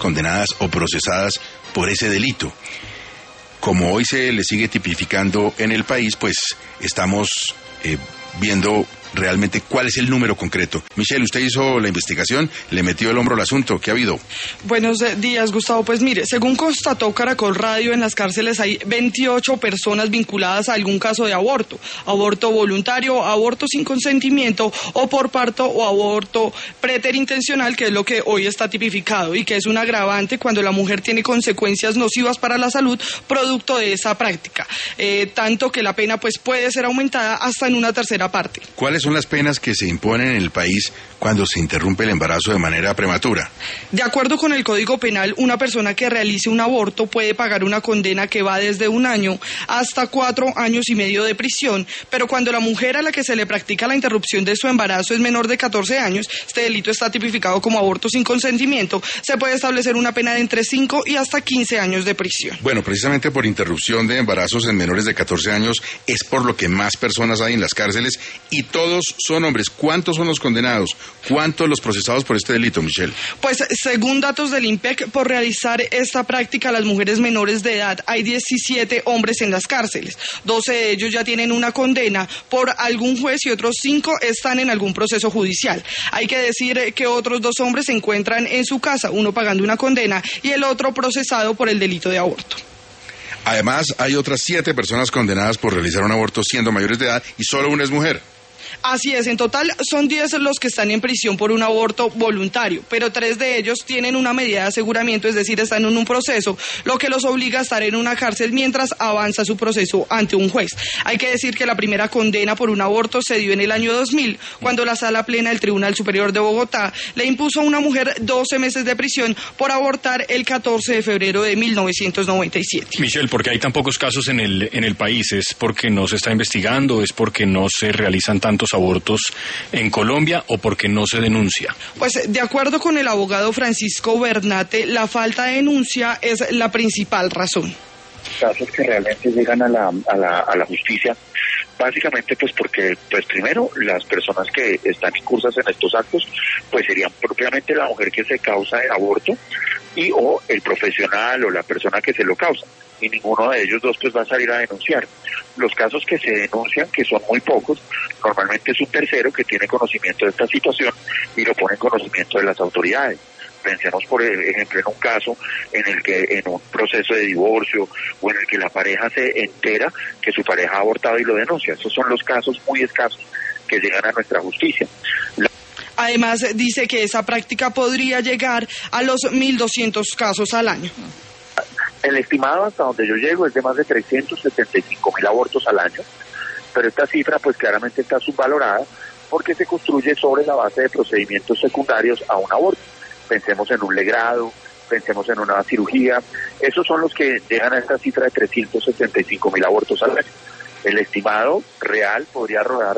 condenadas o procesadas por ese delito. Como hoy se le sigue tipificando en el país, pues estamos viendo realmente cuál es el número concreto. Michelle, usted hizo la investigación, le metió el hombro al asunto. ¿Qué ha habido? Buenos días, Gustavo. Pues mire, según constató Caracol Radio, en las cárceles hay 28 personas vinculadas a algún caso de aborto voluntario, aborto sin consentimiento o por parto o aborto preterintencional, que es lo que hoy está tipificado y que es un agravante cuando la mujer tiene consecuencias nocivas para la salud producto de esa práctica. Tanto que la pena pues puede ser aumentada hasta en una tercera parte. ¿Cuáles son las penas que se imponen en el país cuando se interrumpe el embarazo de manera prematura? De acuerdo con el Código Penal, una persona que realice un aborto puede pagar una condena que va desde 1 año hasta 4 años y medio de prisión, pero cuando la mujer a la que se le practica la interrupción de su embarazo es menor de 14 años, este delito está tipificado como aborto sin consentimiento, se puede establecer una pena de entre 5 y hasta 15 años de prisión. Bueno, precisamente por interrupción de embarazos en menores de 14 años es por lo que más personas hay en las cárceles y todos son hombres. ¿Cuántos son los condenados? ¿Cuántos los procesados por este delito, Michelle? Pues según datos del INPEC, por realizar esta práctica a las mujeres menores de edad hay 17 hombres en las cárceles. 12 de ellos ya tienen una condena por algún juez y otros 5 están en algún proceso judicial. Hay que decir que otros 2 hombres se encuentran en su casa, uno pagando una condena y el otro procesado por el delito de aborto. Además, hay otras 7 personas condenadas por realizar un aborto siendo mayores de edad y solo una es mujer. Así es, en total son 10 los que están en prisión por un aborto voluntario, pero 3 de ellos tienen una medida de aseguramiento, es decir, están en un proceso, lo que los obliga a estar en una cárcel mientras avanza su proceso ante un juez. Hay que decir que la primera condena por un aborto se dio en el año 2000, cuando la Sala Plena del Tribunal Superior de Bogotá le impuso a una mujer 12 meses de prisión por abortar el 14 de febrero de 1997. Michelle, ¿por qué hay tan pocos casos en el país? ¿Es porque no se está investigando? ¿Es porque no se realizan tantos abortos en Colombia o porque no se denuncia? Pues de acuerdo con el abogado Francisco Bernate, la falta de denuncia es la principal razón. Casos que realmente llegan a la justicia, básicamente pues porque pues primero las personas que están incursas en estos actos pues serían propiamente la mujer que se causa el aborto y o el profesional o la persona que se lo causa, y ninguno de ellos dos pues va a salir a denunciar. Los casos que se denuncian, que son muy pocos, normalmente es un tercero que tiene conocimiento de esta situación y lo pone en conocimiento de las autoridades. Pensemos, por ejemplo, en un caso en el que en un proceso de divorcio o en el que la pareja se entera que su pareja ha abortado y lo denuncia. Esos son los casos muy escasos que llegan a nuestra justicia. Además, dice que esa práctica podría llegar a los 1.200 casos al año. El estimado hasta donde yo llego es de más de 375.000 abortos al año, pero esta cifra pues claramente está subvalorada porque se construye sobre la base de procedimientos secundarios a un aborto. Pensemos en un legrado, pensemos en una cirugía, esos son los que llegan a esta cifra de 375.000 abortos al año. El estimado real podría rondar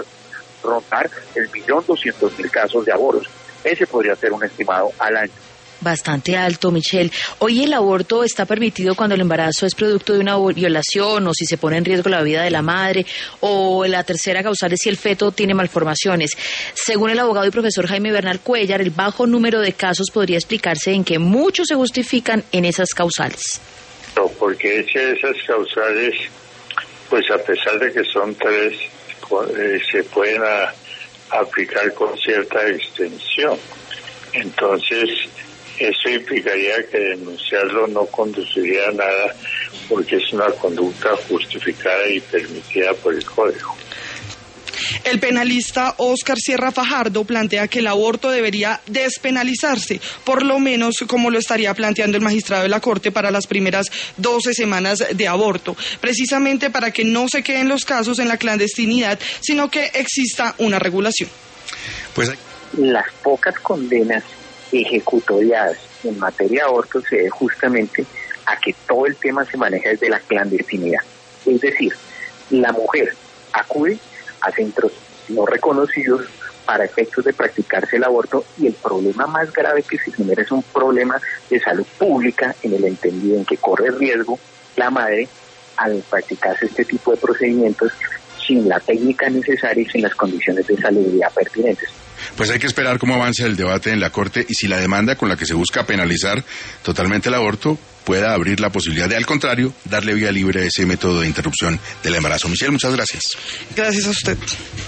el 1.200.000 casos de abortos. Ese podría ser un estimado al año. Bastante alto, Michelle. Hoy el aborto está permitido cuando el embarazo es producto de una violación o si se pone en riesgo la vida de la madre, o la tercera causal es si el feto tiene malformaciones. Según el abogado y profesor Jaime Bernal Cuellar, el bajo número de casos podría explicarse en que muchos se justifican en esas causales. No, porque esas causales, pues a pesar de que son 3, se pueden aplicar con cierta extensión. Entonces, eso implicaría que denunciarlo no conduciría a nada porque es una conducta justificada y permitida por el Código. El penalista Óscar Sierra Fajardo plantea que el aborto debería despenalizarse, por lo menos como lo estaría planteando el magistrado de la Corte para las primeras 12 semanas de aborto, precisamente para que no se queden los casos en la clandestinidad, sino que exista una regulación. Pues las pocas condenas ejecutoriadas en materia de aborto se debe justamente a que todo el tema se maneja desde la clandestinidad. Es decir, la mujer acude a centros no reconocidos para efectos de practicarse el aborto, y el problema más grave que se genera es un problema de salud pública, en el entendido en que corre riesgo la madre al practicarse este tipo de procedimientos sin la técnica necesaria y sin las condiciones de salubridad pertinentes. Pues hay que esperar cómo avanza el debate en la Corte y si la demanda con la que se busca penalizar totalmente el aborto pueda abrir la posibilidad de, al contrario, darle vía libre a ese método de interrupción del embarazo. Michelle, muchas gracias. Gracias a usted.